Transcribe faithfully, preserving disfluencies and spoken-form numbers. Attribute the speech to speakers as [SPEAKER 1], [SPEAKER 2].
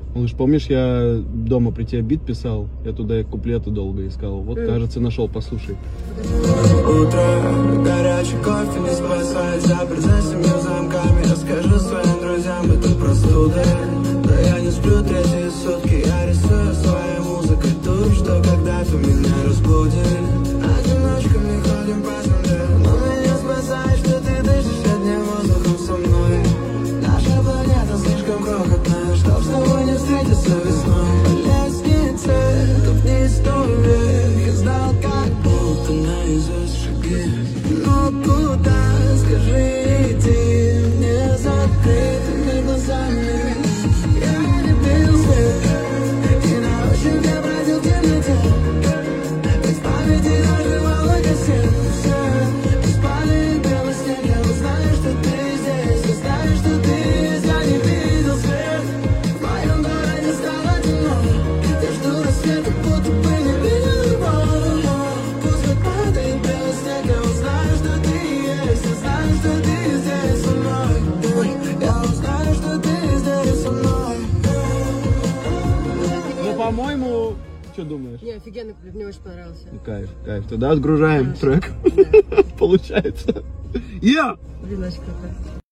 [SPEAKER 1] Малыш, помнишь, я дома при тебе бит писал? Я туда куплеты долго искал. Вот, mm. кажется, нашел, послушай.
[SPEAKER 2] Утро, горячий кофе не спасает, запер за семью замками. Расскажи своим друзьям, это простуда. Да я не сплю третьи сутки, я рисую своей музыкой ту, что когда-то меня разбудит. Одиночками ходим по земле, но меня спасает, что ты дышишь одним воздухом со мной. Наша планета слишком крохотная, чтоб с тобой не встретиться весной. По лестнице, тут вниз сто вверх, я знал, как будто наизусть шаги. Но куда, скажи, идти мне закрытыми глазами? Я не пил свет, и на ощупь я бродил в темноте. Без памяти нажимала кассету. Без памяти белый снег, я узнаю, что ты здесь. Я знаю, что ты здесь, я не видел свет. В моем городе стало темно. Я жду рассвета, будто бы не видел его. Пусть падает белый снег, я узнаю, что ты есть. Я знаю, что ты здесь со мной. Я узнаю, что ты здесь со мной.
[SPEAKER 1] Ну, по-моему, что думаешь?
[SPEAKER 3] Не, офигенно, мне очень понравился.
[SPEAKER 1] Кайф, кайф. Тогда отгружаем
[SPEAKER 3] Хорошо.
[SPEAKER 1] трек. Получается. Я!
[SPEAKER 3] Блин, очень круто.